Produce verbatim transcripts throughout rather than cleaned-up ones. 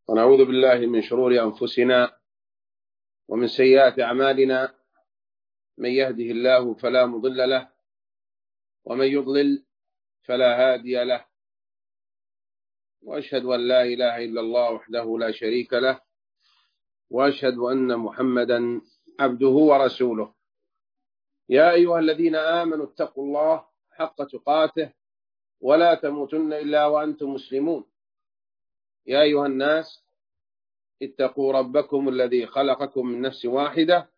ونعوذ بالله من شرور أنفسنا ومن سيئات أعمالنا، من يهده الله فلا مضل له ومن يضلل فلا هادي له، وأشهد أن لا إله إلا الله وحده لا شريك له، وأشهد أن محمدا عبده ورسوله. يا أيها الذين آمنوا اتقوا الله حق تقاته ولا تموتن إلا وأنتم مسلمون. يا أيها الناس اتقوا ربكم الذي خلقكم من نفس واحدة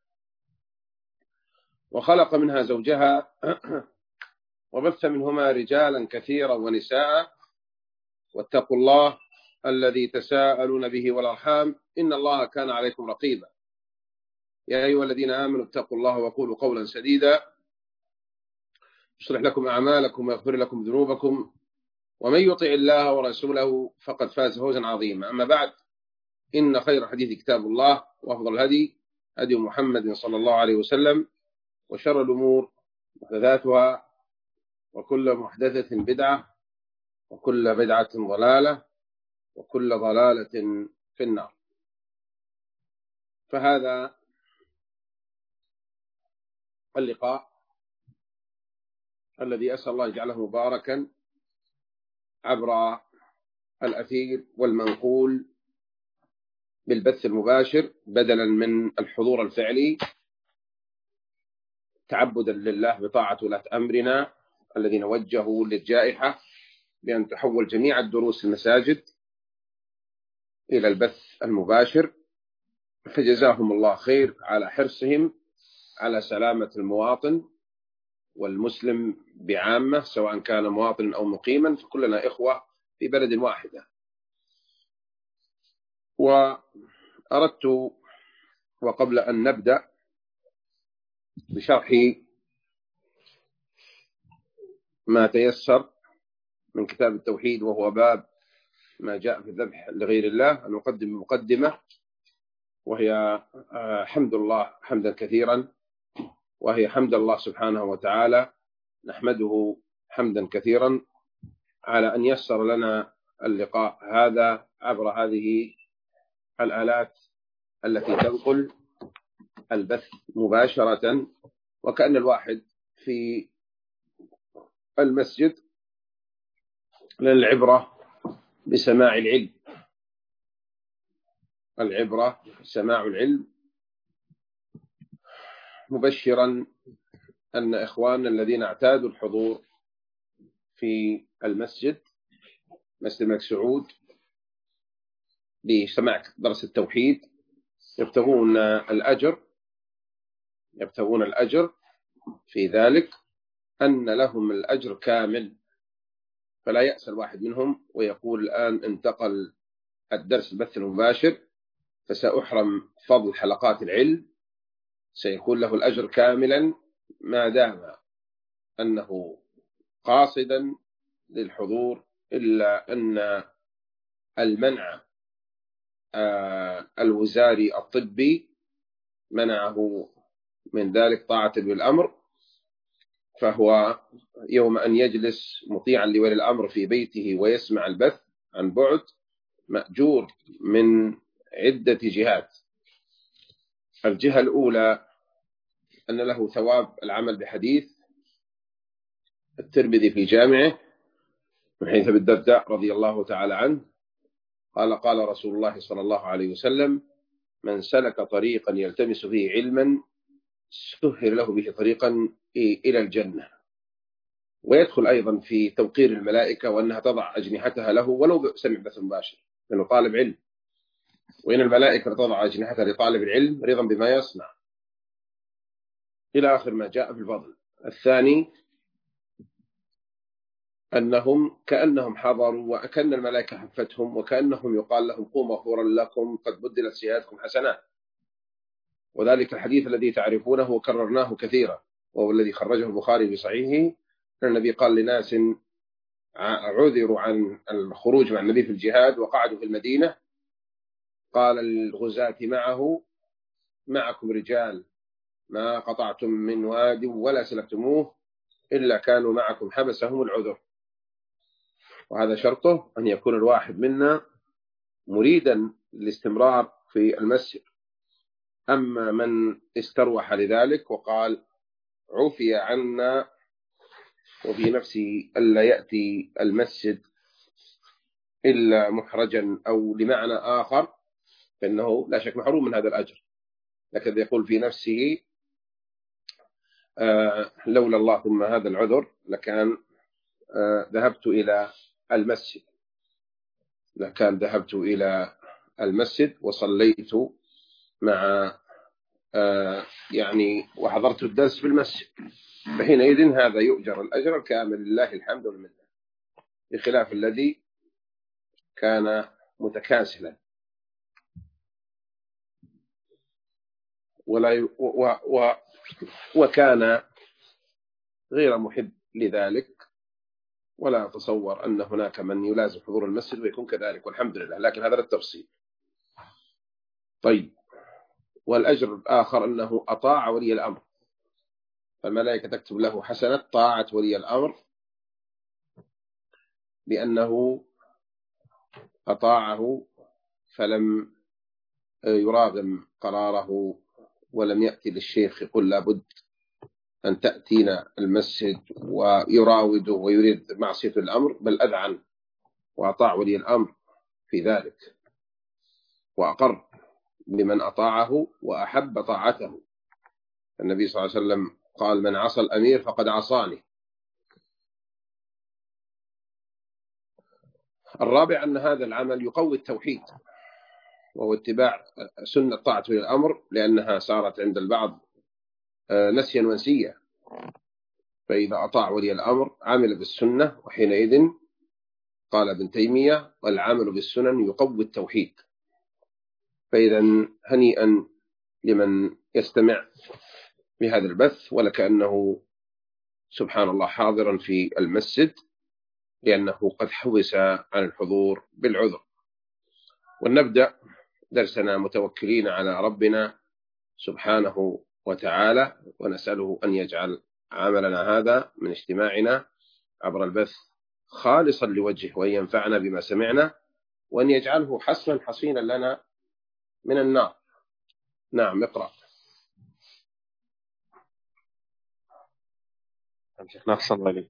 وخلق منها زوجها وبث منهما رجالا كثيرا ونساء، واتقوا الله الذي تساءلون به والأرحام إن الله كان عليكم رقيبا. يا أيها الذين آمنوا اتقوا الله وقولوا قولا سديدا يصلح لكم أعمالكم ويغفر لكم ذنوبكم، ومن يطع الله ورسوله فقد فاز فوزا عظيما. أما بعد، إن خير الحديث كتاب الله، وأفضل الهدي هدي محمد صلى الله عليه وسلم، وشر الأمور محدثاتها، وكل محدثة بدعة، وكل بدعة ضلالة، وكل ضلالة في النار. فهذا اللقاء الذي أسأل الله يجعله مباركا عبر الأثير والمنقول بالبث المباشر بدلا من الحضور الفعلي، تعبدا لله بطاعة ولاة أمرنا الذين وجهوا للجائحة بأن تحول جميع الدروس المساجد إلى البث المباشر، فجزاهم الله خير على حرصهم على سلامة المواطن والمسلم بعامة، سواء كان مواطن أو مقيما، فكلنا إخوة في بلد واحدة. وأردت وقبل أن نبدأ بشرح ما تيسر من كتاب التوحيد، وهو باب ما جاء في الذبح لغير الله، أن نقدم مقدمة وهي حمد الله حمدا كثيرا، وهي حمد الله سبحانه وتعالى، نحمده حمدا كثيرا على أن يسر لنا اللقاء هذا عبر هذه الآلات التي تنقل البث مباشرة، وكأن الواحد في المسجد للعبرة بسماع العلم. العبرة سماع العلم، مبشرا أن إخواننا الذين اعتادوا الحضور في المسجد مسجد الملك سعود لسماع درس التوحيد يبتغون الأجر يبتغون الأجر في ذلك، أن لهم الأجر كامل، فلا يأس الواحد منهم ويقول الآن انتقل الدرس البث المباشر فسأحرم فضل حلقات العلم. سيكون له الأجر كاملا ما دام أنه قاصدا للحضور، إلا أن المنع الوزاري الطبي منعه من ذلك طاعة بالأمر، فهو يوم أن يجلس مطيعا لولي الأمر في بيته ويسمع البث عن بعد مأجور من عدة جهات. الجهة الأولى أن له ثواب العمل بحديث الترمذي في جامعه من حديث أبي الدرداء رضي الله تعالى عنه قال قال رسول الله صلى الله عليه وسلم: من سلك طريقا يلتمس فيه علما سهل له به طريقا إلى الجنة. ويدخل أيضا في توقير الملائكة وأنها تضع أجنحتها له ولو سمع بث مباشر، لأنه طالب علم، وإن الملائكة تضع أجنحتها لطالب العلم رضا بما يصنع، إلى آخر ما جاء في الفضل. الثاني أنهم كأنهم حضروا وكأن الملائكة حفتهم، وكأنهم يقال لهم قوموا مغفورا لكم قد بدلت سيئاتكم حسنات. وذلك الحديث الذي تعرفونه وكررناه كثيرا، وهو الذي خرجه البخاري في صحيحه، أن النبي قال لناس عذروا عن الخروج مع النبي في الجهاد وقعدوا في المدينة، قال الغزاة معه: معكم رجال ما قطعتم من واد ولا سلكتموه إلا كانوا معكم حبسهم العذر. وهذا شرطه أن يكون الواحد منا مريدا للاستمرار في المسجد. أما من استروح لذلك وقال عفي عنا وفي نفسه ألا يأتي المسجد إلا محرجا أو لمعنى آخر، فإنه لا شك محروم من هذا الأجر. لكن يقول في نفسه آه لولا الله ثم هذا العذر لكان آه ذهبت إلى المسجد لكان ذهبت إلى المسجد وصليت مع آه يعني وحضرت الدرس في المسجد، فحينئذ هذا يؤجر الأجر الكامل لله الحمد والمنة، بخلاف الذي كان متكاسلا ولا ي... و... و... وكان غير محب لذلك، ولا أتصور أن هناك من يلازم حضور المسجد ويكون كذلك، والحمد لله. لكن هذا التفصيل. طيب، والأجر الآخر أنه أطاع ولي الأمر، فالملائكة تكتب له حسنة طاعة ولي الأمر لأنه أطاعه فلم يراغم قراره ولم يأتي للشيخ يقول لابد أن تأتينا المسجد ويراوده ويريد معصية الأمر، بل أذعن وأطاع ولي الأمر في ذلك وأقر بمن أطاعه وأحب طاعته. النبي صلى الله عليه وسلم قال من عصى الأمير فقد عصاني. الرابع أن هذا العمل يقوي التوحيد وهو اتباع سنة طاعة ولي الأمر، لأنها صارت عند البعض نسيا ونسيا، فإذا أطاع ولي الأمر عمل بالسنة، وحينئذ قال ابن تيمية والعمل بالسنن يقوي التوحيد. فإذا هنيئا لمن يستمع بهذا البث ولكأنه سبحان الله حاضرا في المسجد، لأنه قد حوس عن الحضور بالعذر. ونبدأ درسنا متوكلين على ربنا سبحانه وتعالى، ونسأله أن يجعل عملنا هذا من اجتماعنا عبر البث خالصا لوجهه، وأن ينفعنا بما سمعنا، وأن يجعله حصنا حصينا لنا من النار. نعم، اقرأ. أحسن عليك.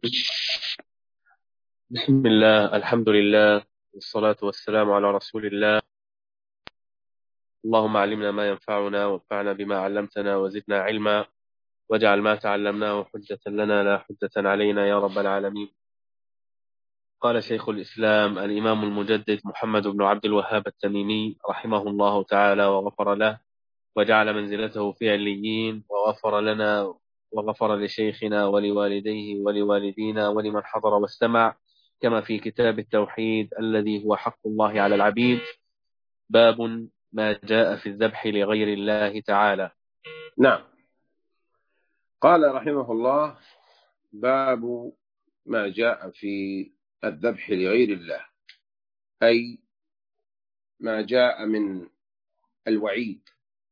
بسم الله، الحمد لله، والصلاة والسلام على رسول الله. اللهم علمنا ما ينفعنا وانفعنا بما علمتنا وزدنا علما، واجعل ما تعلمناه حجة لنا لا حجة علينا يا رب العالمين. قال شيخ الإسلام الإمام المجدد محمد بن عبد الوهاب التميمي رحمه الله تعالى وغفر له وجعل منزلته في عليين، وغفر لنا وغفر لشيخنا ولوالديه ولوالدينا ولمن حضر واستمع، كما في كتاب التوحيد الذي هو حق الله على العبيد. باب ما جاء في الذبح لغير الله تعالى. نعم، قال رحمه الله باب ما جاء في الذبح لغير الله، أي ما جاء من الوعيد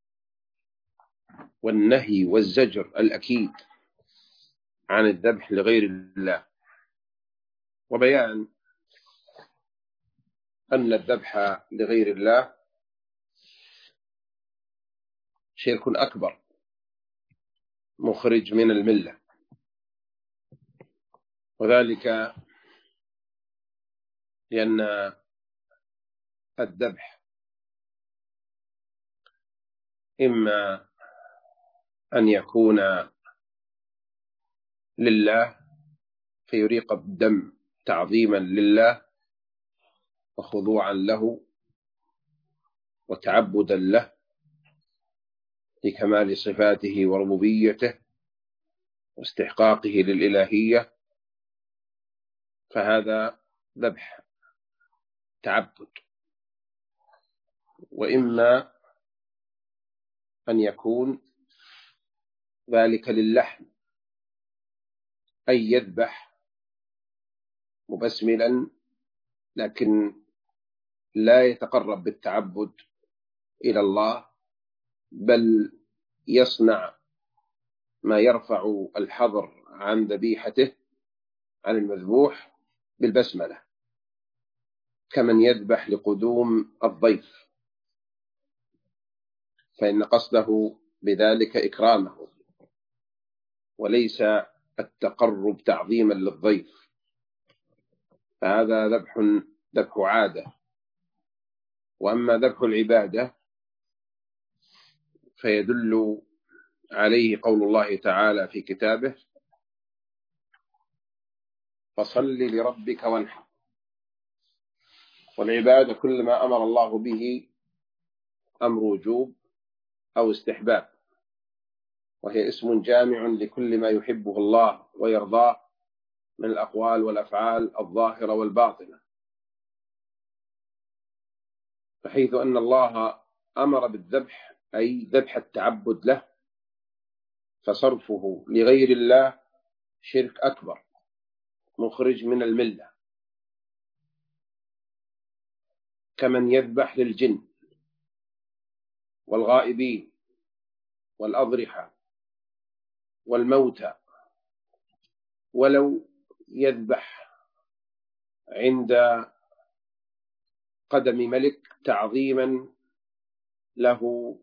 والنهي والزجر الأكيد عن الذبح لغير الله، وبيان أن الذبح لغير الله شرك أكبر مخرج من الملة، وذلك لأن الذبح إما أن يكون لله فيريق الدم تعظيما لله وخضوعا له وتعبدا له لكمال صفاته وربوبيته واستحقاقه للإلهية، فهذا ذبح تعبد. وإما أن يكون ذلك للحم، أي يذبح مبسملا لكن لا يتقرب بالتعبد إلى الله، بل يصنع ما يرفع الحظر عن ذبيحته عن المذبوح بالبسملة. كمن يذبح لقدوم الضيف، فإن قصده بذلك إكرامه وليس التقرب تعظيما للضيف، فهذا ذبح ذبح عادة. وأما ذبح العبادة فيدل عليه قول الله تعالى في كتابه: فصل لربك وانحر. والعبادة كل ما أمر الله به أمر وجوب أو استحباب، وهي اسم جامع لكل ما يحبه الله ويرضاه من الأقوال والأفعال الظاهرة والباطنة، فحيث أن الله أمر بالذبح أي ذبح التعبد له، فصرفه لغير الله شرك أكبر مخرج من الملة، كمن يذبح للجن والغائبين والأضرحة والموتى، ولو يذبح عند قدم ملك تعظيما له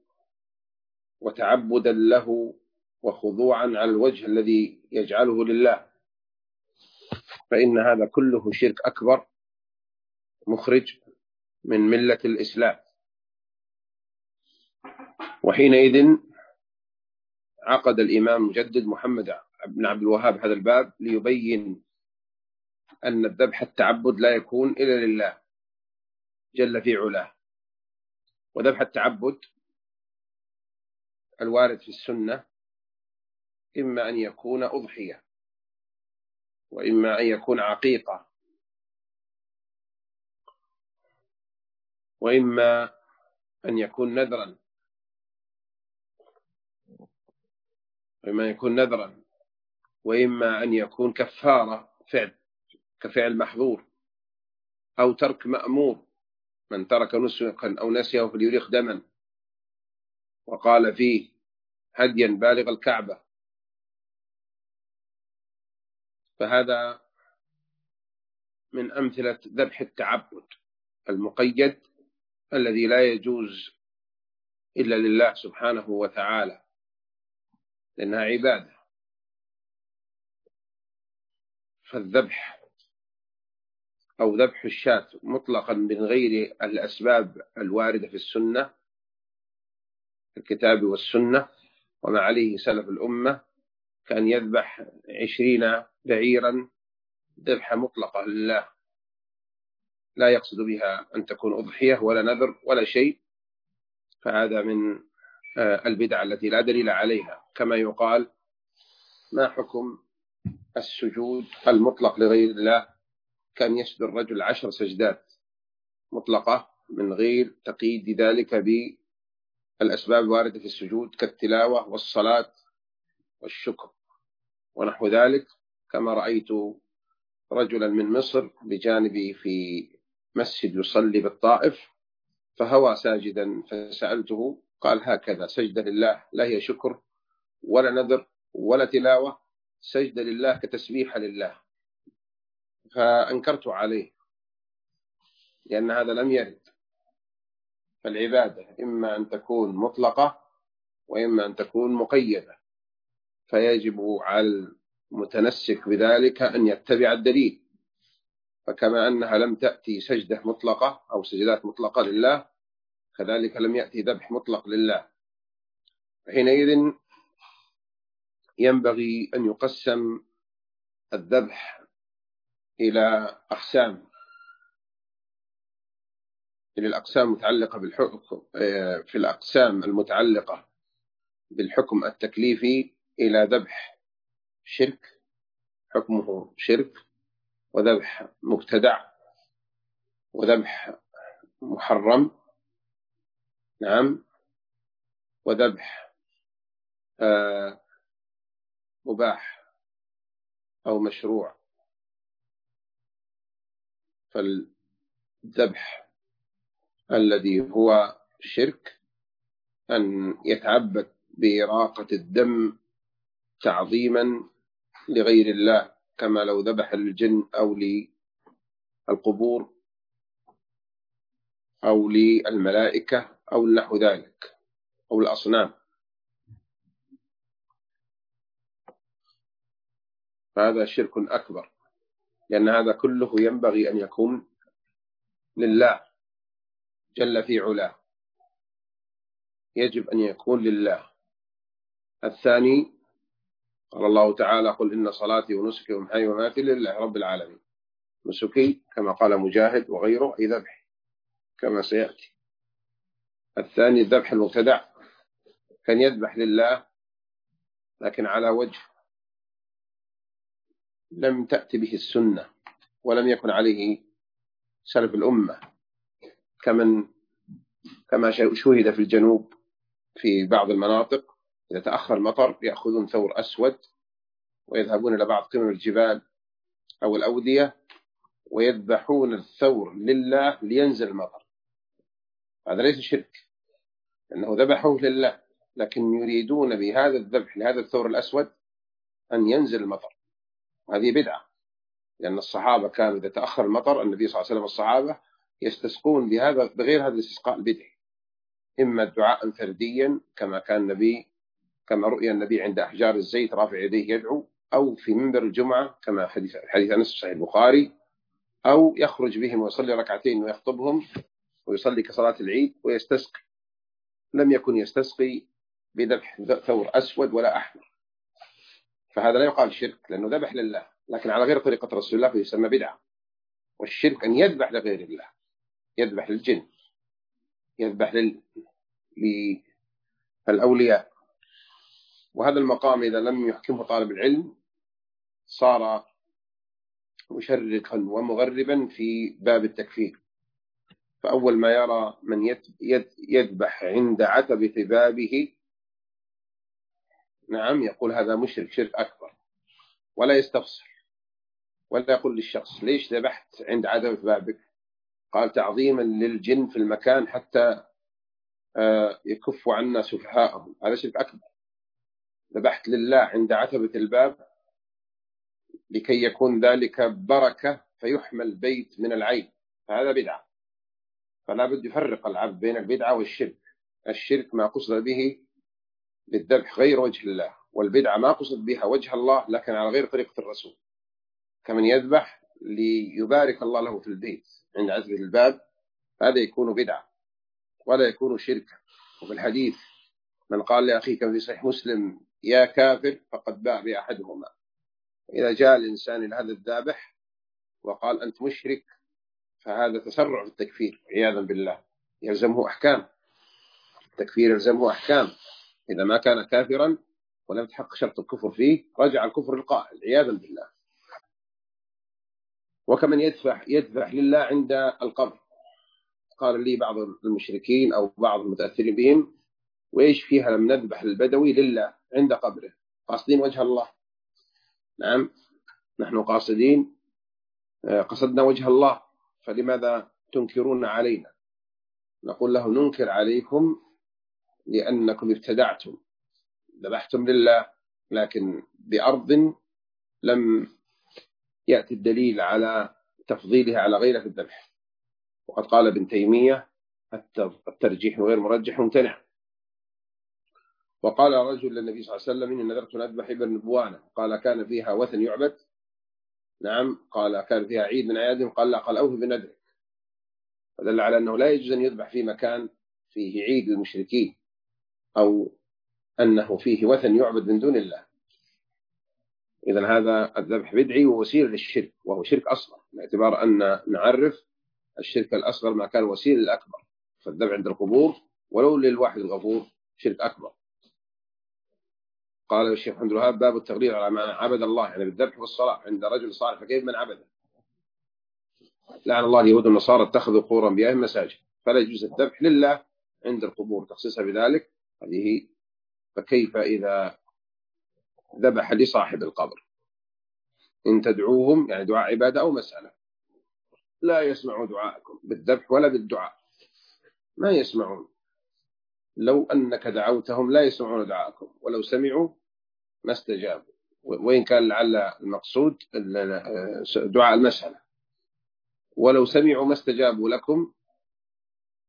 وتعبدا له وخضوعا على الوجه الذي يجعله لله، فإن هذا كله شرك أكبر مخرج من ملة الإسلام. وحينئذ عقد الإمام مجدد محمد بن عبد الوهاب هذا الباب ليبين أن الذبح التعبد لا يكون إلا لله جل في علاه. وذبح التعبد الوارد في السنة إما أن يكون أضحية، وإما أن يكون عقيقة، وإما أن يكون نذرا وإما أن يكون نذرا وإما أن يكون كفارة فعل كفعل محظور أو ترك مأمور، من ترك نسكا أو نسيه فليريق دما وقال فيه هديا بالغ الكعبة، فهذا من أمثلة ذبح التعبد المقيد الذي لا يجوز إلا لله سبحانه وتعالى، لأنها عبادة. فالذبح أو ذبح الشاة مطلقا من غير الأسباب الواردة في السنة الكتاب والسنة وما عليه سلف الأمة، كان يذبح عشرين بعيرا ذبحة مطلقة لله لا يقصد بها أن تكون أضحية ولا نذر ولا شيء، فهذا من البدع التي لا دليل عليها. كما يقال ما حكم السجود المطلق لغير الله؟ كان يسجد الرجل عشر سجدات مطلقة من غير تقييد ذلك بالأسباب الواردة في السجود كالتلاوة والصلاة والشكر ونحو ذلك، كما رأيت رجلا من مصر بجانبي في مسجد يصلي بالطائف فهوى ساجدا، فسألته قال هكذا سجد لله لا هي شكر ولا نذر ولا تلاوة، سجد لله كتسبيح لله. فأنكرت عليه لأن هذا لم يرد. فالعبادة إما أن تكون مطلقة وإما أن تكون مقيدة، فيجب على المتنسك بذلك أن يتبع الدليل، فكما أنها لم تأتي سجدة مطلقة أو سجدات مطلقة لله كذلك لم يأتي ذبح مطلق لله. حينئذ ينبغي أن يقسم الذبح إلى أقسام، إلى الأقسام المتعلقة بالحكم، في الأقسام المتعلقة بالحكم التكليفي إلى ذبح شرك حكمه شرك، وذبح مبتدع، وذبح محرم، نعم، وذبح آه مباح أو مشروع. فالذبح الذي هو شرك أن يتعبد بإراقة الدم تعظيما لغير الله، كما لو ذبح للجن أو للقبور أو للملائكة أو نحو ذلك أو الأصنام، فهذا شرك أكبر، لأن هذا كله ينبغي أن يكون لله جل في علاه، يجب أن يكون لله. الثاني قال الله تعالى: قل إن صلاتي ونسكي ومحياي ومماتي لله رب العالمين. نسكي كما قال مجاهد وغيره أي ذبح كما سيأتي. الثاني الذبح المبتدع، كان يذبح لله لكن على وجه لم تأتي به السنة ولم يكن عليه سلف الأمة، كمن كما شوهد في الجنوب في بعض المناطق إذا تأخر المطر يأخذون ثور أسود ويذهبون إلى بعض قمم الجبال أو الأودية ويذبحون الثور لله لينزل المطر. هذا ليس شرك، لأنه ذبحوه لله، لكن يريدون بهذا الذبح لهذا الثور الأسود أن ينزل المطر. هذه بدعة، لأن الصحابة كانوا إذا تأخر المطر النبي صلى الله عليه وسلم الصحابة يستسقون بهذا بغير هذا الاستسقاء البدعي، إما دعاء فرديا كما كان النبي كما رؤيا النبي عند أحجار الزيت رافع يديه يدعو، أو في منبر الجمعة كما حديث حديث أنس صحيح البخاري، أو يخرج بهم ويصلي ركعتين ويخطبهم ويصلي كصلاة العيد ويستسقي. لم يكن يستسقي بذبح ثور أسود ولا أحمر، فهذا لا يقال شرك لأنه ذبح لله لكن على غير طريقة رسول الله فيسمى بدعة. والشرك أن يذبح لغير الله، يذبح للجن، يذبح لل... للأولياء. وهذا المقام إذا لم يحكمه طالب العلم صار مشركا ومغربا في باب التكفير. فأول ما يرى من يذبح عند عتبة بابه نعم يقول هذا مشرك شرك أكبر، ولا يستفسر ولا يقول للشخص ليش ذبحت عند عتبة بابك؟ قال تعظيما للجن في المكان حتى يكف عنا سفهاءهم. هذا شرك أكبر. ذبحت لله عند عتبة الباب لكي يكون ذلك بركة فيحمى البيت من العين، فهذا بدعة. فلا بد يفرق العبد بين البدعة والشرك. الشرك ما قصد به بالذبح غير وجه الله، والبدعة ما قصد بها وجه الله لكن على غير طريقة الرسول، كمن يذبح ليبارك الله له في البيت عند عتبة الباب، هذا يكون بدعة ولا يكون شركا. وفي الحديث من قال لأخيه كما في صحيح مسلم يا كافر فقد باع بأحدهما. إذا جاء الإنسان إلى هذا الذابح وقال أنت مشرك فهذا تسرع في التكفير عياذا بالله، يلزمه أحكام التكفير، يلزمه أحكام. إذا ما كان كافرا ولم يتحقق شرط الكفر فيه رجع الكفر القائل عياذا بالله. وكمن يذبح يذبح لله عند القبر. قال لي بعض المشركين أو بعض المتأثرين بهم وإيش فيها لم نذبح البدوي لله عند قبره؟ قاصدين وجه الله. نعم نحن قاصدين قصدنا وجه الله، فلماذا تنكرون علينا؟ نقول له ننكر عليكم لأنكم ابتدعتم، ذبحتم لله لكن بأرض لم يأتي الدليل على تفضيلها على غيره في الذبح. وقد قال ابن تيمية الترجيح غير مرجح ممتنع. وقال رجل للنبي صلى الله عليه وسلم إن نذرت أن أذبح ابن بوانة، قال كان فيها وثن يعبد؟ نعم. قال كان فيها عيد من أعيادهم؟ قال لا. قال أوفي بنذرك. فدل على أنه لا يجوز أن يذبح في مكان فيه عيد للمشركين أو أنه فيه وثن يعبد من دون الله. إذن هذا الذبح بدعي ووسيلة للشرك، وهو شرك أصغر، باعتبار أن نعرف الشرك الأصغر ما كان وسيلة للأكبر. فالذبح عند القبور ولو للواحد الغفور شرك أكبر. قال الشيخ محمد الوهاب باب التغليظ على ما عبد الله يعني بالذبح والصلاة عند رجل صالح، فكيف من عبده؟ لعن الله اليهود والنصارى اتخذوا قبور أنبيائهم مساجد، فلا يجوز الذبح لله عند القبور تخصيصها بذلك. هذه فكيف إذا ذبح لصاحب القبر؟ إن تدعوهم يعني دعاء عبادة أو مسألة لا يسمعوا دعاءكم بالذبح ولا بالدعاء، ما يسمعون. لو أنك دعوتهم لا يسمعون دعاءكم، ولو سمعوا ما استجابوا، وإن كان لعل المقصود دعاء المسألة. ولو سمعوا ما استجابوا لكم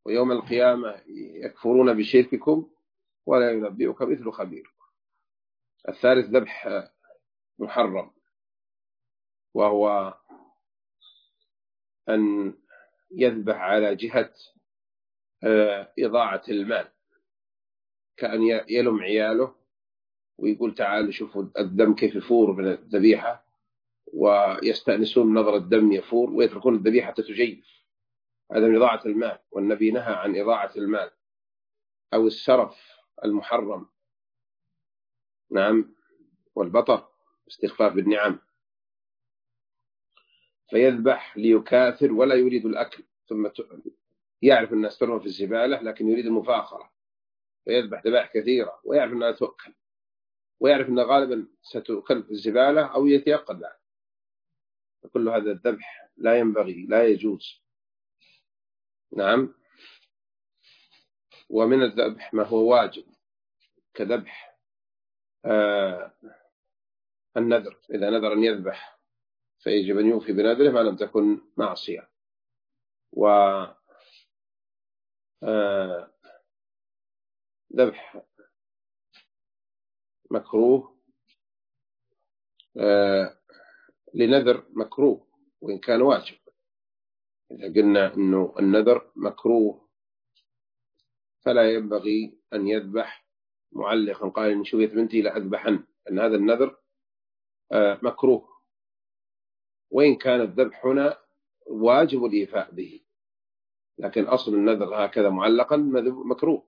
ويوم القيامة يكفرون بشرككم ولا ينبئك مثل خبير. الثالث ذبح محرم، وهو أن يذبح على جهة إضاعة المال، كأن يلم عياله ويقول تعالوا شوفوا الدم كيف يفور من الذبيحة، ويستأنسون نظر الدم يفور ويتركون الذبيحة تجيف. هذا من إضاعة المال، والنبي نهى عن إضاعة المال أو السرف المحرم. نعم، والبطر استخفاف بالنعم. فيذبح ليكاثر ولا يريد الأكل، ثم يعرف الناس ترمى في الزبالة لكن يريد المفاخرة، فيذبح ذبائح كثيرة ويعرف أنها تؤكل، ويعرف أنها غالبا ستؤكل في الزبالة أو يتيقظ عنها. فكل هذا الذبح لا ينبغي، لا يجوز. نعم. ومن الذبح ما هو واجب كذبح آه النذر، إذا نذر أن يذبح فيجب أن يوفي بنذره ما لم تكن معصية. و آه ذبح مكروه آه لنذر مكروه وإن كان واجب. إذا قلنا أنه النذر مكروه فلا ينبغي أن يذبح معلقا قال إن شوية بنتي لأذبحن، أن هذا النذر آه مكروه، وإن كان الذبح هنا واجب الإيفاء به، لكن أصل النذر هكذا معلقا مكروه.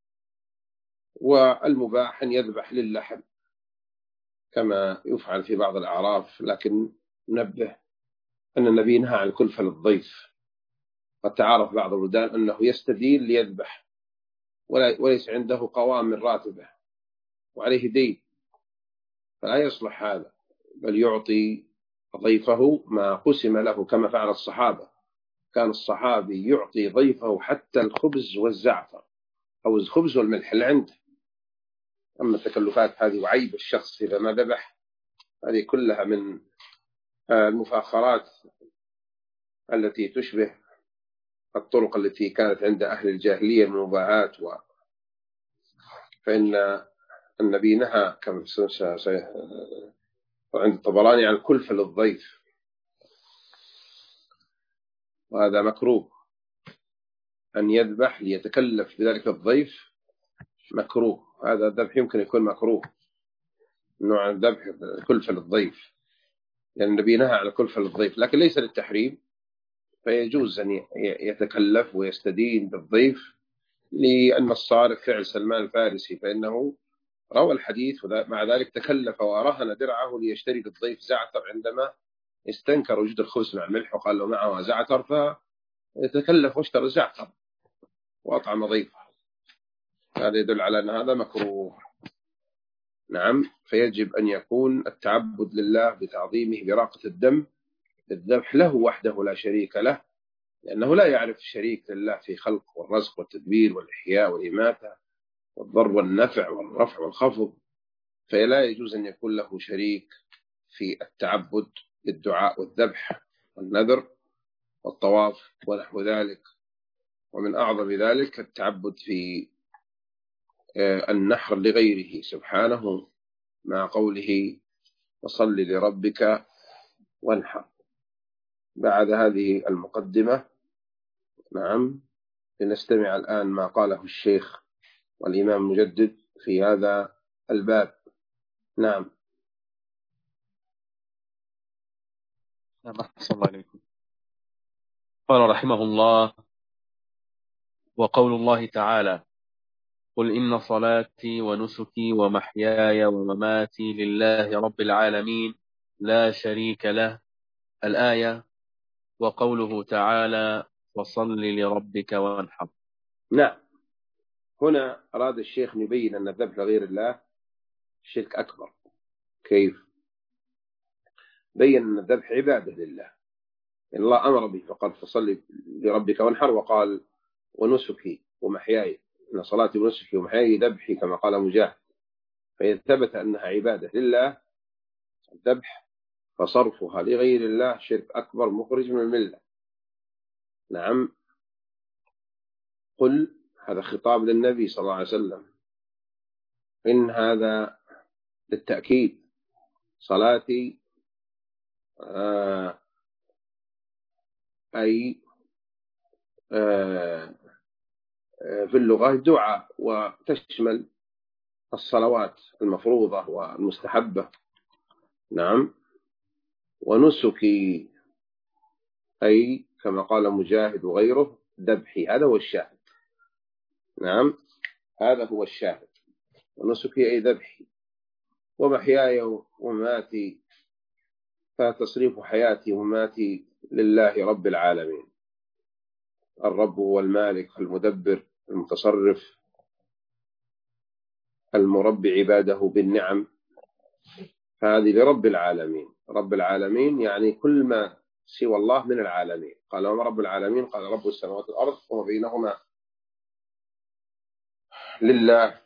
والمباح أن يذبح للحم كما يفعل في بعض الأعراف، لكن نبه أن النبي نهى عن الكلفة للضيف. قد تعارف بعض البلدان أنه يستدين ليذبح وليس عنده قوام من راتبه وعليه دين، فلا يصلح هذا، بل يعطي ضيفه ما قسم له كما فعل الصحابة. كان الصحابي يعطي ضيفه حتى الخبز والزعتر أو الخبز والملح اللي عنده. أما التكلفات هذه وعيب الشخص إذا ما ذبح، هذه كلها من المفاخرات التي تشبه الطرق التي كانت عند أهل الجاهلية من المباهات. و... فإن النبي نهى كما عند الطبراني عن الكلفة للضيف، وهذا مكروه. أن يذبح ليتكلف بذلك الضيف مكروه، هذا الذبح يمكن يكون مكروه، نوع الذبح كلفة للضيف، لأن النبي نهى عن الكلفة للضيف لكن ليس للتحريم، فيجوز أن يتكلف ويستدين بالضيف. لأن الصارف فعل سلمان الفارسي، فإنه روى الحديث ومع ذلك تكلف ورهن درعه ليشتري للضيف زعتر عندما استنكر وجود الخبز مع الملح وقال له معه زعتر، فيتكلف واشترى زعتر وأطعم ضيفه. هذا يدل على أن هذا مكروه. نعم. فيجب أن يكون التعبد لله بتعظيمه براقة الدم، الذبح له وحده لا شريك له، لأنه لا يعرف شريك لله في خلق والرزق والتدبير والإحياء والإماتة والضر والنفع والرفع والخفض، فلا يجوز أن يكون له شريك في التعبد بالدعاء والذبح والنذر والطواف ونحو ذلك. ومن أعظم ذلك التعبد في النحر لغيره سبحانه، مع قوله وصل لربك وانحر. بعد هذه المقدمة نعم لنستمع الآن ما قاله الشيخ والإمام المجدد في هذا الباب. نعم. نعم، أحسن الله عليكم. قال رحمه الله: وقول الله تعالى: قل إن صلاتي ونسكي ومحياي ومماتي لله رب العالمين لا شريك له، الآية. وقوله تعالى: وصل لربك وانحر. نعم. هنا أراد الشيخ يبين أن الذبح لغير الله شرك أكبر. كيف؟ بين أن الذبح عبادة لله، إن الله أمر به فقال فصل لربك وانحر، وقال ونسكي ومحياي، إن صلاتي ونسكي ومحياي ذبحي كما قال مجاهد. فإذا ثبت أنها عبادة لله الذبح، فصرفها لغير الله شرك أكبر مخرج من الملة. نعم. قل، هذا خطاب للنبي صلى الله عليه وسلم، إن هذا للتأكيد، صلاتي آه أي آه في اللغة دعاء، وتشمل الصلوات المفروضة والمستحبة. نعم. ونسكي أي كما قال مجاهد وغيره ذبحي، هذا هو الشاهد. نعم، هذا هو الشاهد. ونسكي أي ذبحي، ومحياي ومماتي، فتصريف حياتي ومماتي لله رب العالمين. الرب هو المالك المدبر المتصرف المربي عباده بالنعم، فهذه لرب العالمين. رب العالمين يعني كل ما سوى الله من العالمين. قال وما رب العالمين؟ قال رب السماوات والأرض وما بينهما لله.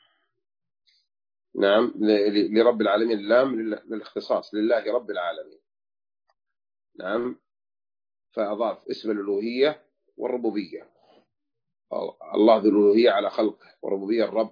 نعم، لرب العالمين اللام للاختصاص، لله رب العالمين. نعم، فأضاف اسم الألوهية والربوبية. الله ذو الألوهية على خلقه، وربوبية الرب.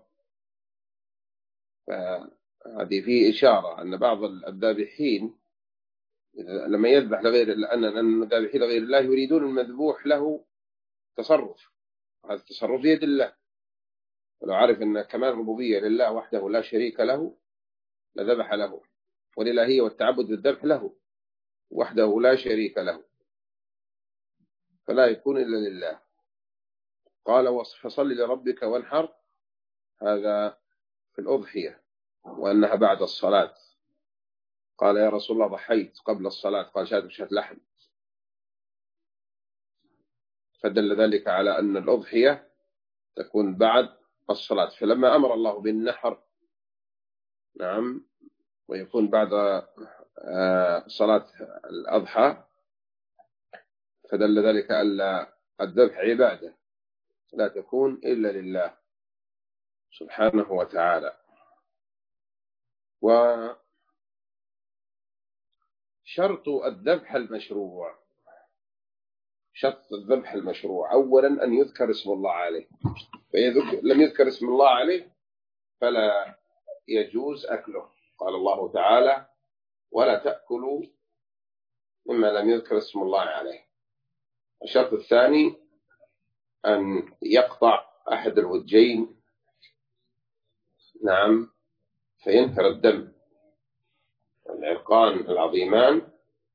فهذه فيه إشارة أن بعض الذابحين لما يذبح لغير الله، أن الذابحين لغير الله يريدون المذبوح له تصرف، هذا التصرف بيد الله. ولو عرف أن كمال الربوبية لله وحده لا شريك له لذبح له، والإلهية والتعبد بالذبح له وحده لا شريك له، فلا يكون إلا لله. قال فصل لربك وانحر، هذا في الأضحية، وأنها بعد الصلاة. قال يا رسول الله ضحيت قبل الصلاة، قال شاة بشاة لحم، فدل ذلك على أن الأضحية تكون بعد الصلاة. فلما أمر الله بالنحر، نعم، ويكون بعد صلاة الأضحى، فدل ذلك أن الذبح عبادة لا تكون إلا لله سبحانه وتعالى. وشرط الذبح المشروع، شرط الذبح المشروع أولا أن يذكر اسم الله عليه، فإذا لم يذكر اسم الله عليه فلا يجوز أكله. قال الله تعالى ولا تأكلوا مما لم يذكر اسم الله عليه. الشرط الثاني أن يقطع أحد الوجين، نعم، فينثر الدم، العرقان العظيمان،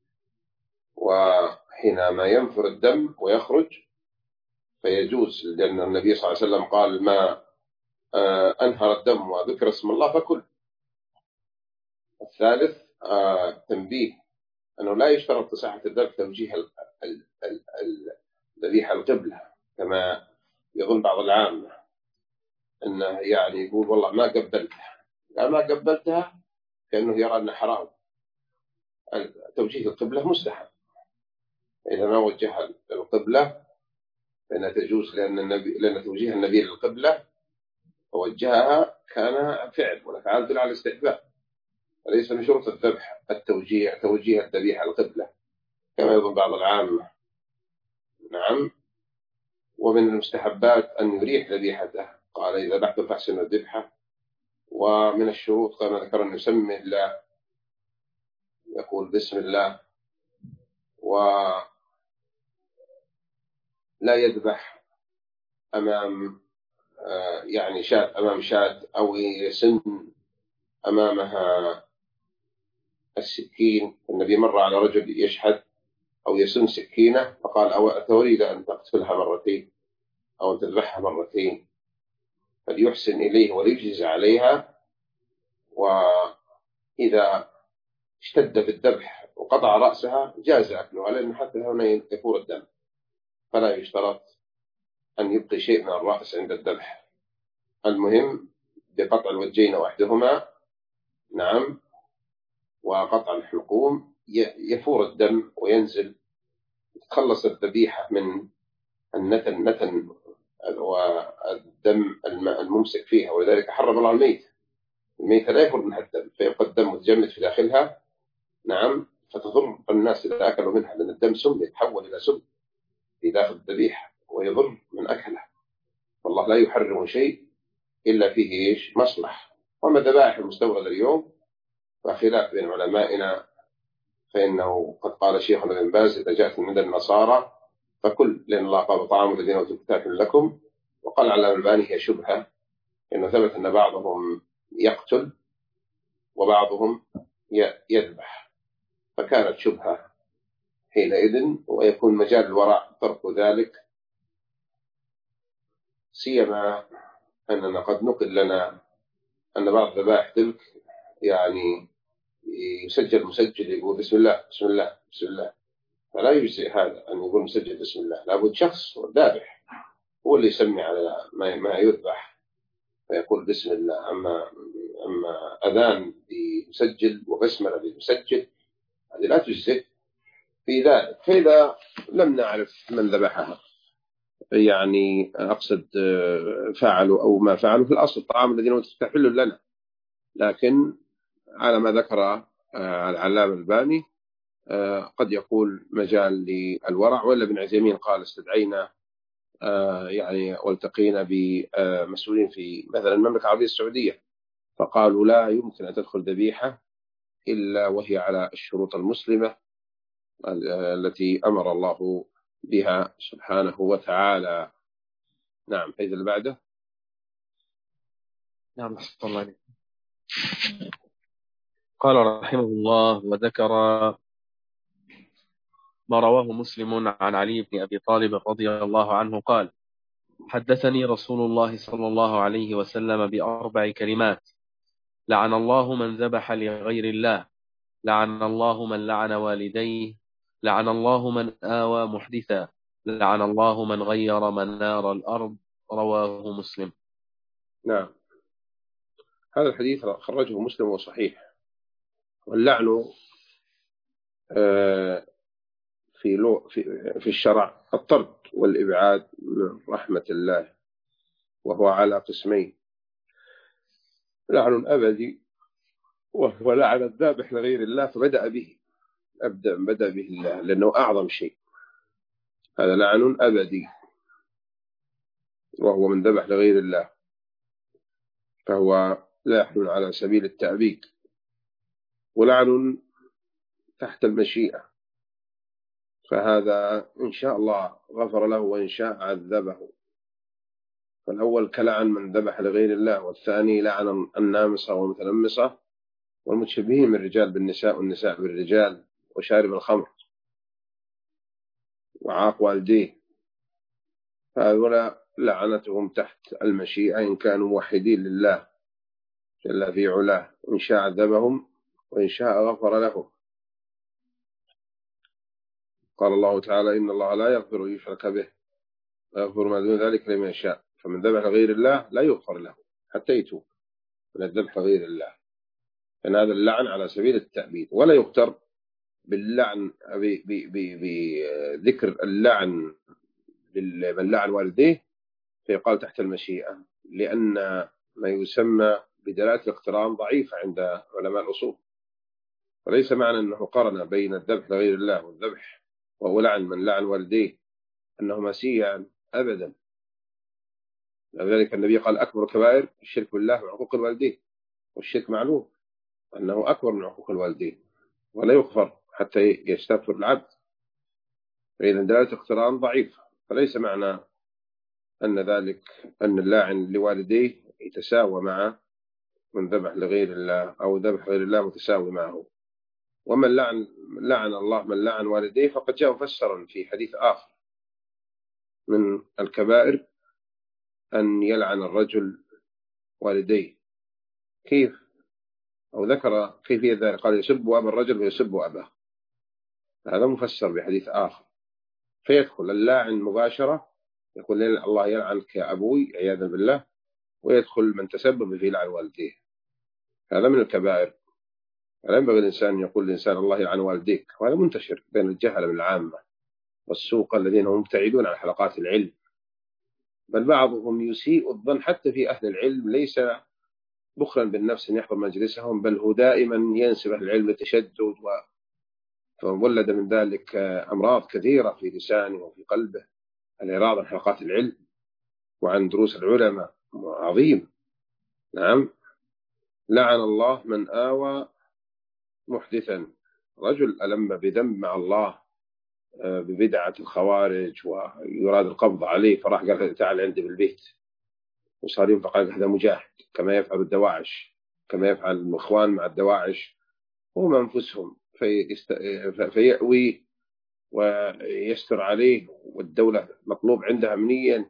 وحينما ينفر الدم ويخرج فيجوز، لأن النبي صلى الله عليه وسلم قال ما أنهر الدم وذكر اسم الله فكل. الثالث تنبيه أنه لا يشترط صحة الذبح توجيه الذبيحة القبلة، كما يظن بعض العامة أنه يعني يقول والله ما قبلتها، لا ما قبلتها، كأنه يرى أنه حرام. توجيه القبلة مستحب، إذا ما وجه القبلة فإنها تجوز، لأن النبي لأن توجيه النبي للقبلة ووجهها كان فعل، والأفعال تدل على الاستحباب، وليس من شروط الذبح التوجيه توجيه الذبيحة القبلة كما يظن بعض العامة. نعم. ومن المستحبات أن يريح ذبيحته، قال إذا ذبحت فأحسن الذبحة. ومن الشروط كما ذكر أن يسمي الله، يقول بسم الله، ولا يذبح أمام يعني شاة أمام شاة، أو يسن أمامها السكين. النبي مر على رجل يشحذ أو يسن سكينة فقال أو أتريد أن تقتلها مرتين أو أن تذبحها مرتين، فليحسن إليه وليجز عليها. وإذا اشتد في الذبح وقطع رأسها جاز أكلها، لأن حتى هنا يفور الدم، فلا يشترط أن يبقي شيء من الرأس عند الذبح. المهم بقطع الوجين وحدهما، نعم، وقطع الحلقوم يفور الدم وينزل، تخلص الذبيحة من النتن نتن والدم الممسك فيها. ولذلك حرم الله الميت، الميت لا يفور منها الدم، فيبقى الدم متجمد في داخلها، نعم، فتضر الناس إذا أكلوا منها، لأن الدم سم يتحول إلى سم في داخل الذبيحة ويضر من أكلها. الله لا يحرم شيء إلا فيه إيش مصلح. وما الذبائح المستوردة اليوم فخلاف بين علمائنا، فإنه قد قال شيخنا ابن باز إذا جاءت من عند النصارى فكل، لأن الله قال طعام الذين أوتوا الكتاب لكم. وقال على الباني هي شبهة، إنه ثبت أن بعضهم يقتل وبعضهم يذبح، فكانت شبهة حينئذ، ويكون مجال الورع ترك ذلك، سيما أننا قد نقل لنا أن بعض ذبائح تلك يعني يسجل مسجل يقول بسم الله بسم الله بسم الله، فلا يجزئ هذا أن يقول مسجل بسم الله، لابد شخص ذابح هو اللي يسمي على ما يذبح فيقول بسم الله. أما أما أذان بمسجل وبسملة بمسجل هذه لا تجزئ في ذلك. فإذا لم نعرف من ذبحها، يعني أقصد فعلوا أو ما فعلوا، في الأصل الطعام الذين تحل لنا، لكن على ما ذكر العلامة الباني قد يقول مجال للورع. ولا ابن عثيمين قال استدعينا يعني والتقينا بمسؤولين في مثلا المملكة العربية السعودية فقالوا لا يمكن أن تدخل ذبيحة إلا وهي على الشروط المسلمة التي أمر الله بها سبحانه وتعالى. نعم. حيث اللي بعده. نعم. صلى الله عليه. قال رحمه الله وذكر ما رواه مسلم عن علي بن أبي طالب رضي الله عنه قال حدثني رسول الله صلى الله عليه وسلم بأربع كلمات: لعن الله من ذبح لغير الله، لعن الله من لعن والديه، لعن الله من آوى محدثا، لعن الله من غير منار الأرض. رواه مسلم. نعم. هذا الحديث خرجه مسلم وصحيح. واللعن في في في الشرع الطرد والإبعاد من رحمة الله، وهو على قسمين: لعن أبدي وهو لعن الذابح لغير الله فبدأ به أبدأ بدأ به الله لأنه أعظم شيء، هذا لعن أبدي وهو من ذبح لغير الله، فهو لاحن على سبيل التعبيد. ولعن تحت المشيئة، فهذا إن شاء الله غفر له وإن شاء عذبه. فالأول كلعن من ذبح لغير الله، والثاني لعن النامصة والمتنمصة والمتشبهين من الرجال بالنساء والنساء بالرجال وشارب الخمر وعاق والديه، هؤلاء لعنتهم تحت المشيئة إن كانوا موحدين لله جل في علاه، إن شاء عذبهم وإن شاء غفر لهم. قال الله تعالى إن الله لا يغفر يشرك به ويغفر ما دون ذلك لمن يشاء، فمن ذبح غير الله لا يغفر له حتى يتوب من الذبح غير الله، فإن هذا اللعن على سبيل التأبيد. ولا يغتر باللعن بذكر اللعن لمن لعن والديه فيقال تحت المشيئة، لأن ما يسمى بدلالة الاقتران ضعيفة عند علماء الأصول، وليس معنى أنه قرن بين الذبح لغير الله والذبح وهو لعن من لعن والديه أنهما سيئان أبدا. لذلك النبي قال أكبر كبائر الشرك بالله وعقوق الوالدين، والشرك معلوم أنه أكبر من عقوق الوالدين ولا يغفر حتى يستغفر العبد، فإذا دلالة اقتران ضعيفة، فليس معنى أن ذلك أن اللاعن لوالديه يتساوى مع من ذبح لغير الله أو ذبح غير الله متساوي معه. ومن لعن لعن الله من لعن والديه فقد جاء مفسرا في حديث آخر من الكبائر أن يلعن الرجل والديه. كيف؟ أو ذكر كيفية ذلك، قال يسب أبا الرجل ويسب أباه، هذا مفسر بحديث آخر. فيدخل اللاعن مباشرة يقول الله يلعنك يا أبوي عياذا بالله، ويدخل من تسبب في لعن والديه، هذا من الكبائر. لا ينبغي الإنسان يقول الإنسان الله يلعن والديك، وهذا منتشر بين الجهل من العامة والسوق الذين هم مبتعدون عن حلقات العلم، بل بعضهم يسيء الظن حتى في أهل العلم، ليس بخلا بالنفس أن يحضر مجلسهم، بل هو دائما ينسب أهل العلم للتشدد، فولد من ذلك أمراض كثيرة في لسانه وفي قلبه، الإعراض عن حلقات العلم وعن دروس العلماء عظيم. نعم. لعن الله من آوى محدثا، رجل ألم بذنب مع الله ببدعة الخوارج ويراد القبض عليه، فراح قال تعال عندي بالبيت، وصار ينفق على هذا مجاهد كما يفعل الدواعش، كما يفعل الإخوان مع الدواعش هم أنفسهم، فيست... فيأوي ويستر عليه، والدولة مطلوب عندها أمنيا،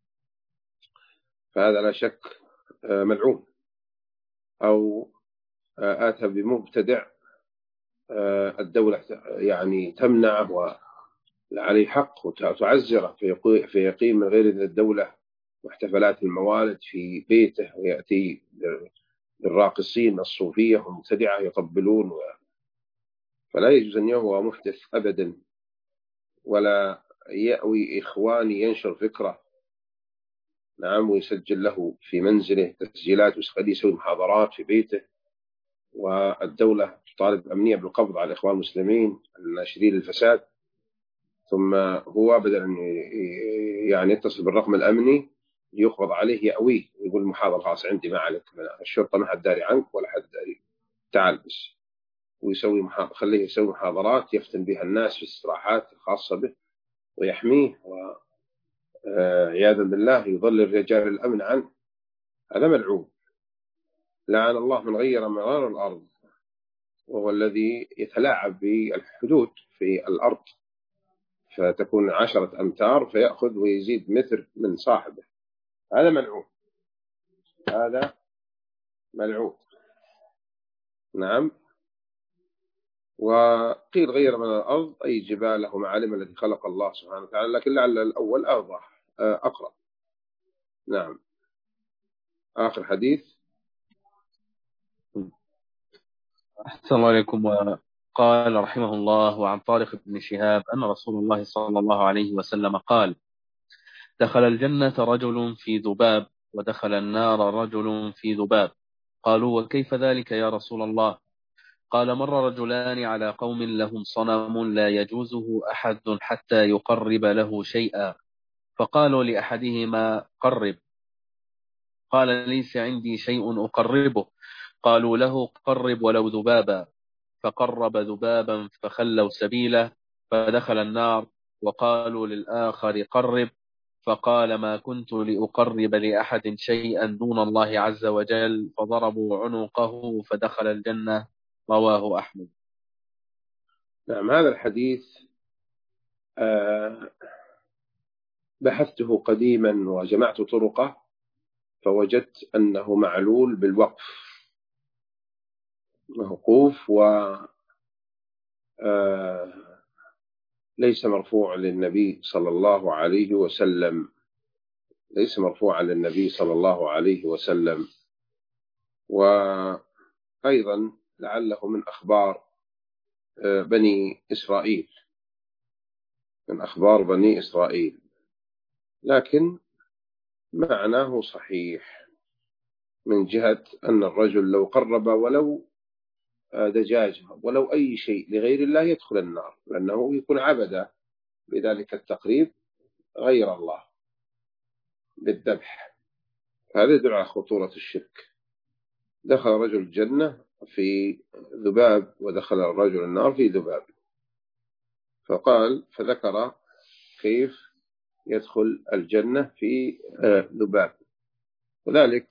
فهذا لا شك ملعون. أو آتى بمبتدع الدولة يعني تمنعه وعليه حق وتعزره، فيقيم من غير إذن الدولة واحتفالات الموالد في بيته، ويأتي للراقصين الصوفية والمبتدعة يطبلون و... فلا يجوز أن يهوى محدث أبدا، ولا يأوي إخواني ينشر فكرة. نعم. ويسجل له في منزله تسجيلات، ويخليه يسوي محاضرات في بيته، والدولة طالب أمنية بالقبض على الإخوان المسلمين الناشرين الفساد، ثم هو بدل أن يعني يتصل بالرقم الأمني يقبض عليه يأويه، يقول المحاضرة خلاص عندي ما عليك، الشرطة ما حد داري عنك ولا حد داري، تعال بس. ويسوي محاضرة، خليه يسوي محاضرات يفتن بها الناس في الاستراحات الخاصة به ويحميه، وعياذا بالله يضلل رجال الأمن عنه. هذا ملعون. لعن الله من غير مرار الأرض، وهو الذي يتلاعب بالحدود في الأرض، فتكون عشرة أمتار فيأخذ ويزيد متر من صاحبه، هذا ملعون، هذا ملعون. نعم. وقيل غير من الأرض أي جباله ومعالم التي خلق الله سبحانه وتعالى، لكن لعل الأول أوضح أقرب. نعم. آخر حديث. أحسن الله عليكم. وقال رحمه الله: وعن طارق بن شهاب أن رسول الله صلى الله عليه وسلم قال: دخل الجنة رجل في ذباب، ودخل النار رجل في ذباب. قالوا: وكيف ذلك يا رسول الله؟ قال: مر رجلان على قوم لهم صنم لا يجوزه أحد حتى يقرب له شيئا، فقالوا لأحدهما: قرب. قال: ليس عندي شيء أقربه. قالوا له: قرب ولو ذبابا. فقرب ذبابا فخلوا سبيله، فدخل النار. وقالوا للآخر: قرب. فقال: ما كنت لأقرب لأحد شيئا دون الله عز وجل. فضربوا عنقه فدخل الجنة. رواه أحمد. نعم. هذا الحديث آه بحثته قديما وجمعت طرقه، فوجدت أنه معلول بالوقف، موقوف، و آه ليس مرفوع للنبي صلى الله عليه وسلم، ليس مرفوعا للنبي صلى الله عليه وسلم. وأيضا لعله من أخبار بني إسرائيل، من أخبار بني إسرائيل، لكن معناه صحيح من جهة أن الرجل لو قرب ولو دجاجة ولو أي شيء لغير الله يدخل النار، لأنه يكون عبد بذلك التقريب غير الله بالذبح. هذا يدل على خطورة الشرك. دخل رجل الجنة في ذباب، ودخل الرجل النار في ذباب، فقال فذكر كيف يدخل الجنة في ذباب. وذلك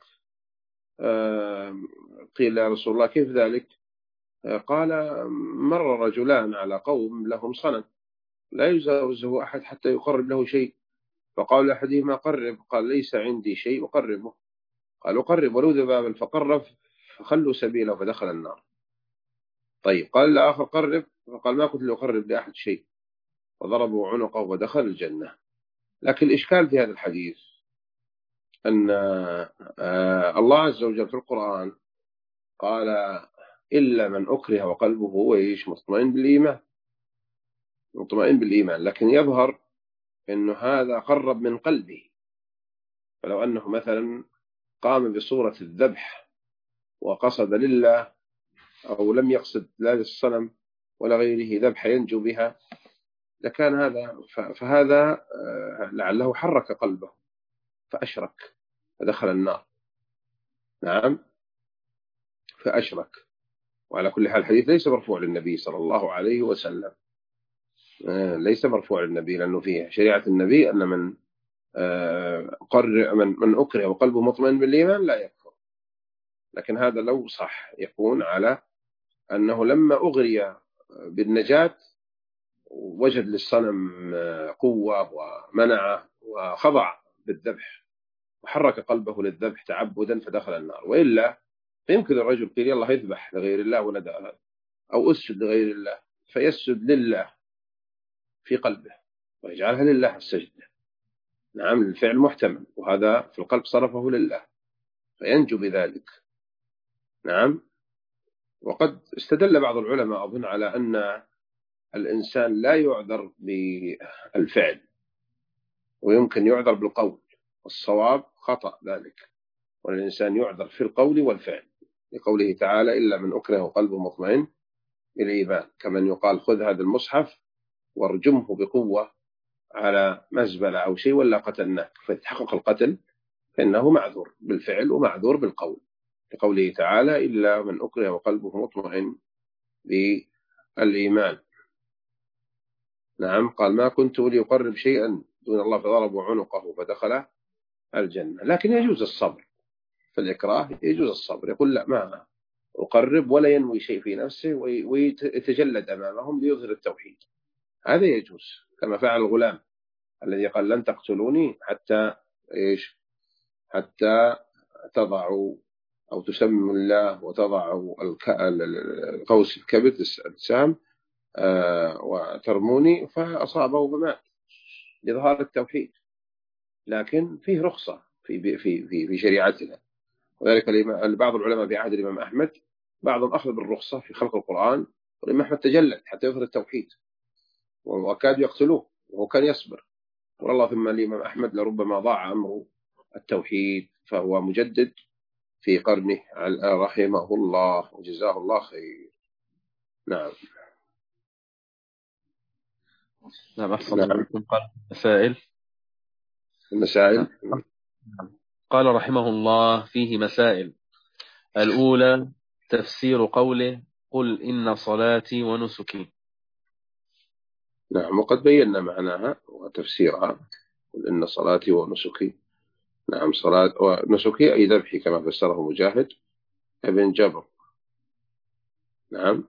قيل يا رسول الله كيف ذلك؟ قال: مر رجلان على قوم لهم صنم لا يجاوزه أحد حتى يقرب له شيء، فقال أحدهما: قرب. قال: ليس عندي شيء أقربه. قالوا: قرب ولو ذبابا. فقرب فخلوا سبيله فدخل النار. طيب. قال الآخر: قرب. فقال: ما كنت لأقرب لأحد شيء، وضربوا عنقه ودخل الجنة. لكن الإشكال في هذا الحديث أن الله عز وجل في القرآن قال: إلا من أكره وقلبه هو إيش مطمئن بالإيمان، مطمئن بالإيمان، لكن يظهر أنه هذا قرب من قلبه. فلو أنه مثلا قام بصورة الذبح وقصد لله، أو لم يقصد لا للصنم ولا غيره ذبح ينجو بها، لكان هذا، فهذا لعله حرك قلبه. فأشرك فدخل النار. نعم فأشرك. وعلى كل حال الحديث ليس مرفوع للنبي صلى الله عليه وسلم، ليس مرفوع للنبي، لأنه فيه شريعة النبي أن من قر من من أكره وقلبه مطمئن بالإيمان لا يكفر. لكن هذا لو صح يكون على أنه لما أغري بالنجاة وجد للصنم قوة ومنعه وخضع بالذبح وحرك قلبه للذبح تعبدا فدخل النار. وإلا فيمكن الرجل قيل يلا يذبح لغير الله وندى هذا، أو أسجد لغير الله فيسجد لله في قلبه ويجعلها لله السجدة. نعم الفعل محتمل، وهذا في القلب صرفه لله فينجو بذلك. نعم. وقد استدل بعض العلماء أظن على أن الإنسان لا يعذر بالفعل ويمكن يعذر بالقول، والصواب خطأ ذلك، والإنسان يعذر في القول والفعل، لقوله تعالى إلا من أكره وقلبه مطمئن بالإيمان، كمن يقال خذ هذا المصحف وارجمه بقوة على مزبلة أو شيء ولا قتلناك، فيتحقق القتل فإنه معذور بالفعل ومعذور بالقول، لقوله تعالى إلا من أكره وقلبه مطمئن بالإيمان. نعم. قال ما كنت ليقرب شيئا دون الله فضربوا عنقه فدخل الجنة. لكن يجوز الصبر في الإكراه، يجوز الصبر، يقول لا ما أقرب ولا ينوي شيء في نفسه ويتجلد أمامهم ليظهر التوحيد، هذا يجوز، كما فعل الغلام الذي قال لن تقتلوني حتى إيش حتى تضعوا أو تسموا الله وتضعوا القوس الكبد السام آه وترموني، فأصابه بمات لإظهار التوحيد. لكن فيه رخصة في في في في شريعتنا، وذلك بعض العلماء بعهد الإمام أحمد بعضهم أخذ بالرخصة في خلق القرآن، والإمام أحمد تجلد حتى يظهر التوحيد وكاد يقتلوه وهو كان يصبر، والله ثم الإمام أحمد لربما ضاع أمره التوحيد، فهو مجدد في قرنه رحمه الله وجزاه الله خير. نعم. نعم أحسن عليكم. قال مسائل المسائل قال رحمه الله فيه مسائل. الأولى تفسير قوله قل إن صلاتي ونسكي. نعم وقد بينا معناها وتفسيرها، قل إن صلاتي ونسكي. نعم صلاة ونسكي أي ذبحي كما فسره مجاهد ابن جبر. نعم.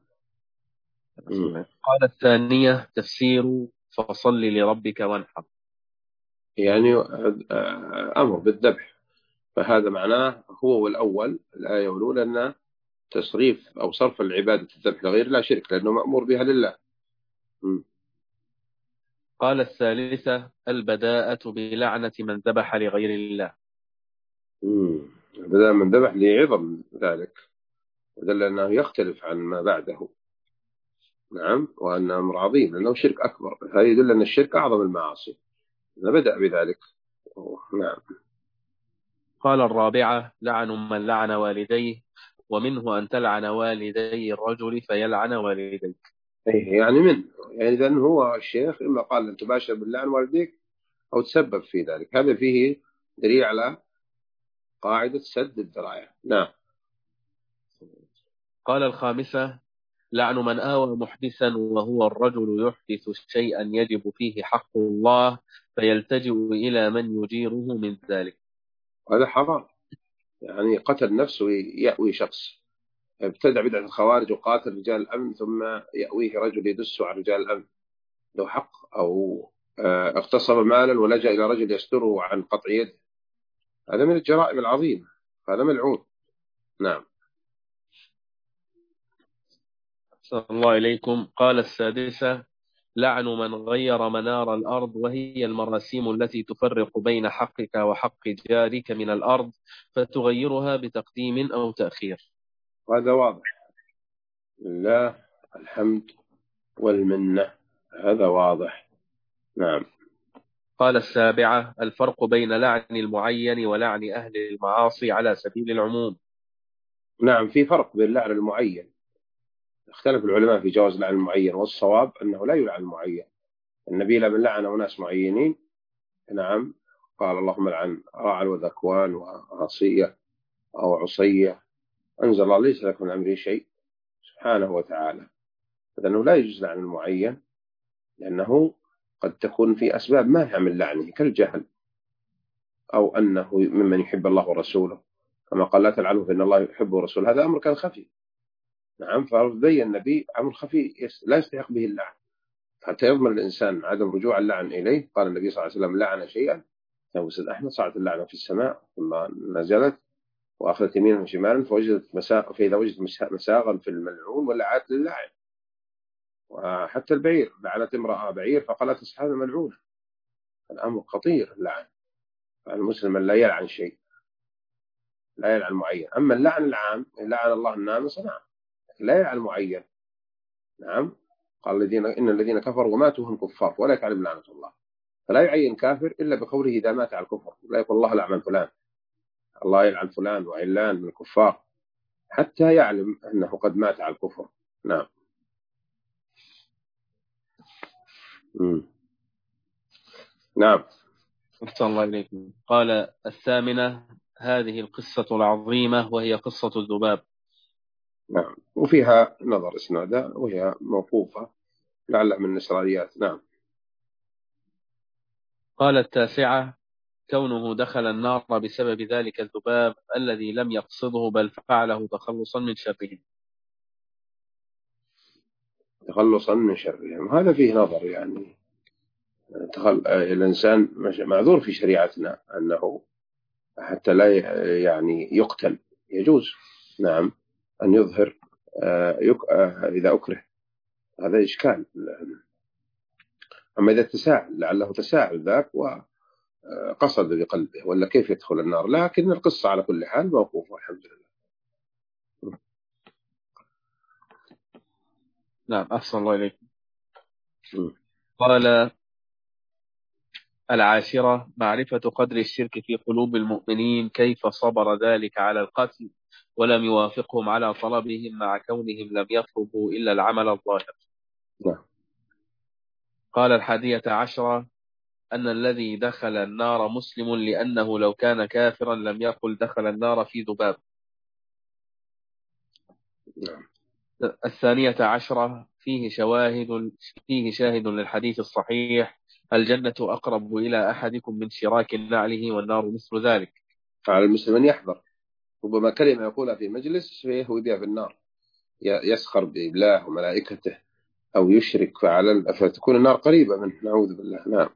قال الثانية تفسير فصل لربك وانحر، يعني أمر بالذبح، فهذا معناه هو والأول الآية الأولى أن تصريف أو صرف العبادة الذبح لغير لا شرك، لأنه مأمور بها لله. م. قال الثالثة البداءة بلعنة من ذبح لغير الله. بدأ من ذبح لعظم ذلك، ودل أنه يختلف عن ما بعده. نعم. وأن أمر عظيم لأنه شرك أكبر، هذا يدل أن الشرك أعظم المعاصي، بدأ بذلك. نعم. قال الرابعة لعن من لعن والديه، ومنه أن تلعن والدي الرجل فيلعن والديك. إيه يعني من يعني إذا هو الشيخ إما قال أن تباشر باللعن والديك أو تسبب في ذلك، هذا فيه دليل على قاعدة سد الذرائع. نعم. قال الخامسة لعن من آوى محدثا وهو الرجل يحدث شيئا يجب فيه حق الله فيلتجئ إلى من يجيره من ذلك. هذا حرام، يعني قتل نفسه يأوي شخص، ابتدع بدعة الخوارج وقاتل رجال الأمن ثم يأويه رجل يدس على رجال الأمن له حق، أو اغتصب مالا ولجأ إلى رجل يستره عن قطع يده، هذا من الجرائم العظيمة، هذا ملعون. نعم. صلى الله إليكم. قال السادسة لعن من غير منار الأرض، وهي المراسيم التي تفرق بين حقك وحق جارك من الأرض فتغيرها بتقديم أو تأخير. وهذا واضح، لله الحمد والمنة، هذا واضح. نعم. قال السابعة الفرق بين لعن المعين ولعن أهل المعاصي على سبيل العموم. نعم في فرق بين لعن المعين، اختلف العلماء في جواز لعن المعين، والصواب أنه لا يلعن المعين. النبي لمن لعن أناس معينين نعم قال اللهم لعن راعا وذكوان وعصية أو عصية، أنزل الله ليس لك من أمره شيء سبحانه وتعالى. لأنه لا يجوز لعن المعين، لأنه قد تكون في أسباب مانعة من لعنه كالجهل، أو أنه ممن يحب الله ورسوله، كما قال لا تلعنه فإن الله يحب ورسوله، هذا أمر كان خفي. نعم، فبين النبي أمر خفي لا يستحق به اللعن، حتى يضمن الإنسان عدم رجوع اللعن إليه. قال النبي صلى الله عليه وسلم لعن شيئا مسند أحمد صعدت اللعنة في السماء ثم نزلت وأخذت يمينا وشمالا فوجدت مساء، فإذا وجدت مساغا في الملعون ولعت لللاعن. وحتى البعير، لعنت امرأة بعير فقالت أصحاب الملعونة. الأمر خطير اللعن، المسلم لا يلعن شيء، لا يلعن معين. أما اللعن العام لعن الله النامص، نعم، لا يلعن معين. نعم، قال الذين إن الذين كفروا وماتوا هم كفار ولا يعلم لعنة الله، فلا يعين كافر إلا بقوله إذا مات على الكفر، لا يقول الله لعن فلان، الله يلعن فلان وعلان من الكفار، حتى يعلم أنه قد مات على الكفر. نعم. مم. نعم. أحسن الله إليكم. قال الثامنة هذه القصة العظيمة وهي قصة الذباب. نعم، وفيها نظر إسنادها وهي موقوفة لعل من الإسرائيليات. نعم. قال التاسعة كونه دخل النار بسبب ذلك الذباب الذي لم يقصده بل فعله تخلصا من شره. تخلصا من شرهم، هذا فيه نظر، يعني تخل... الإنسان معذور في شريعتنا أنه حتى لا يعني يقتل يجوز، نعم، أن يظهر يك... إذا أكره، هذا إشكال. أما إذا تساءل لعله تساءل ذاك وقصد بقلبه ولا كيف يدخل النار، لكن القصة على كل حال موقوفة الحمد لله. نعم، أحسن الله إليكم. قال العاشرة معرفة قدر الشرك في قلوب المؤمنين، كيف صبر ذلك على القتل ولم يوافقهم على طلبهم مع كونهم لم يطلبوا إلا العمل الظاهر. نعم. قال الحادية عشرة أن الذي دخل النار مسلم لأنه لو كان كافرا لم يقل دخل النار في ذباب. نعم. الثانية عشرة فيه شواهد فيه شاهد للحديث الصحيح الجنة أقرب إلى أحدكم من شراك نعله والنار مثل ذلك. فعلى المسلم أن يحذر، ربما كلمة يقولها في مجلس فيهوي بها في النار، يسخر بالله وملائكته أو يشرك فعلا فتكون النار قريبة منه، نعوذ بالله. نعم.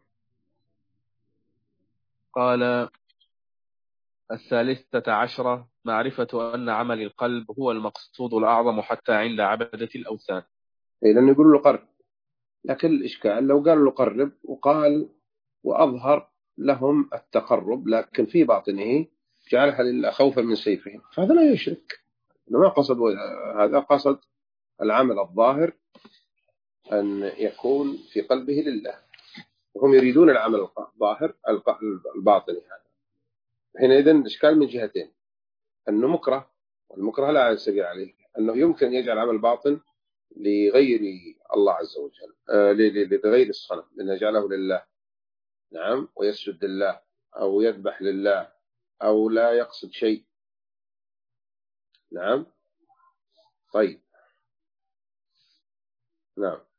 قال الثالثة عشرة معرفة أن عمل القلب هو المقصود الأعظم حتى عند عبدة الأوثان. إيه، لأنه يقول له قرب، لكن الإشكال لو قال له قرب وقال وأظهر لهم التقرب لكن في باطنه جعلها لله خوفا من سيفهم، فهذا لا يشرك، ما قصد هذا، قصد العمل الظاهر أن يكون في قلبه لله، وهم يريدون العمل الظاهر الباطني. هذا حينئذ الإشكال من جهتين، أنه مكره، والمكره لا يستقر عليه، أنه يمكن يجعل عمل باطن لغير الله عز وجل، آه لغير الصنم، لأن يجعله لله، نعم، ويسجد لله أو يذبح لله أو لا يقصد شيء. نعم. طيب. نعم.